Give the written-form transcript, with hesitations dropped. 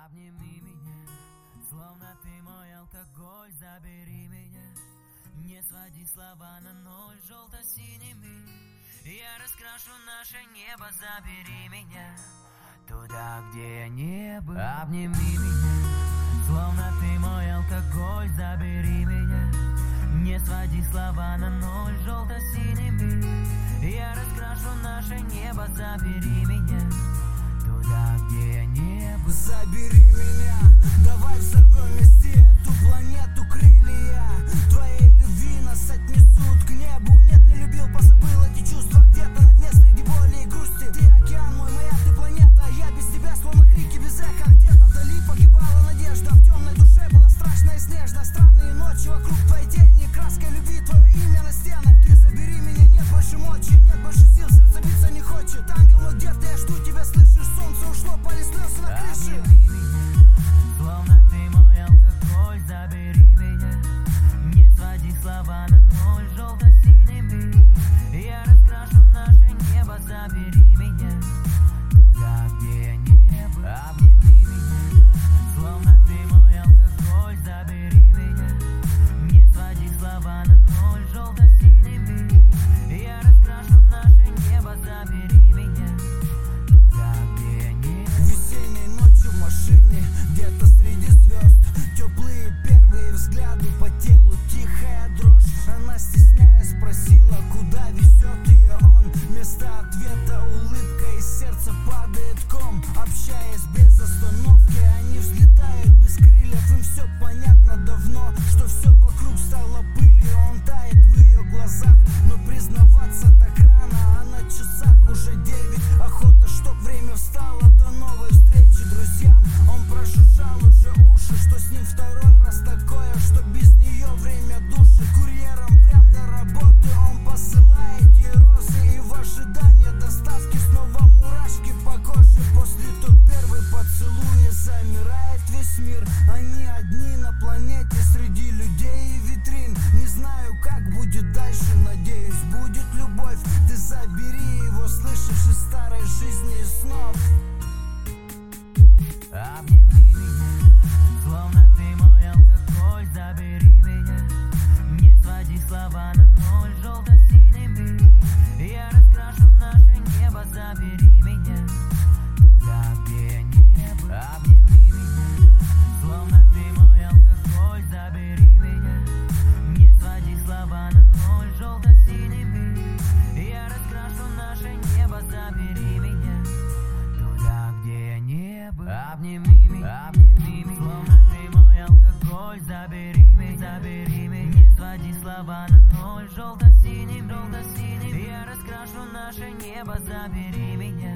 Обними меня, словно ты мой алкоголь, забери меня. Не своди слова на ноль желто-синими. Я раскрашу наше небо, забери меня туда, где я не был. Обними меня, словно ты мой алкоголь, забери меня. Не своди слова на ноль желто-синими. Я раскрашу наше небо, забери меня туда, где я не был. Забери меня, давай взорвем вместе эту планету крылья. Твоей любви нас отнесут к небу. Нет, не любил, позабыл эти чувства где-то на дне среди боли и грусти. Ты океан мой, моя ты планета. Я без тебя словно крики без эха. Где-то вдали погибала надежда. В темной душе было страшно и снежно. Странные ночи вокруг твоей тени. Краской любви твое имя на стены. Ты забери меня, нет больше мочи, нет больше сил, сердце биться не хочет. Ангел мой, где-то я жду тебя, слышишь? Солнце ушло, пали слезы на крыше. Словно ты мой алкоголь, забери меня. Не своди слова на ноль желто-синими. Я раскрашу наше небо, забери меня туда, где я не был. Обними меня, словно ты мой алкоголь, забери меня. Не своди слова на ноль желто-синими. Я раскрашу наше небо, забери меня туда, где я не был. Весенней ночью в машине, где-то среди звезд. Теплые первые взгляды, по телу тихая дрожь. Она, стесняясь, спросила, куда везет ее он. Вместо ответа улыбка, из сердца падает ком. Общаясь без остановки, они взлетают без крыльев. Им все понятно давно, что все вокруг стало пылью. Он тает в ее глазах, но признаваться так рано. А на часах уже 9, охота, чтоб время встало. До новой встречи, друзьям. Он прожужжал уже уши, что с ним второй раз такое, что без нее время души. Курьером прям до работы он посылает ей розы. И в ожидании доставки снова мурашки по коже. После тот первый поцелуй замирает весь мир. Они одни на планете среди людей и витрин. Не знаю, как будет дальше, надеюсь, будет любовь. Ты забери его, слышишь, из старой жизни и снов. Обними меня, словно ты мой алкоголь, забери меня. Не своди слова на ноль желто-синими. Я раскрашу наше небо, забери меня туда, где я не был. Обними меня, словно ты мой алкоголь, забери меня. Не своди слова на ноль желто-синими. Я раскрашу наше небо, забери меня туда, где я не был. Обними меня, словно ты мой алкоголь, забери меня, забери меня. Не своди слова на ноль желто-синим, желто-синим. Я раскрашу наше небо, забери меня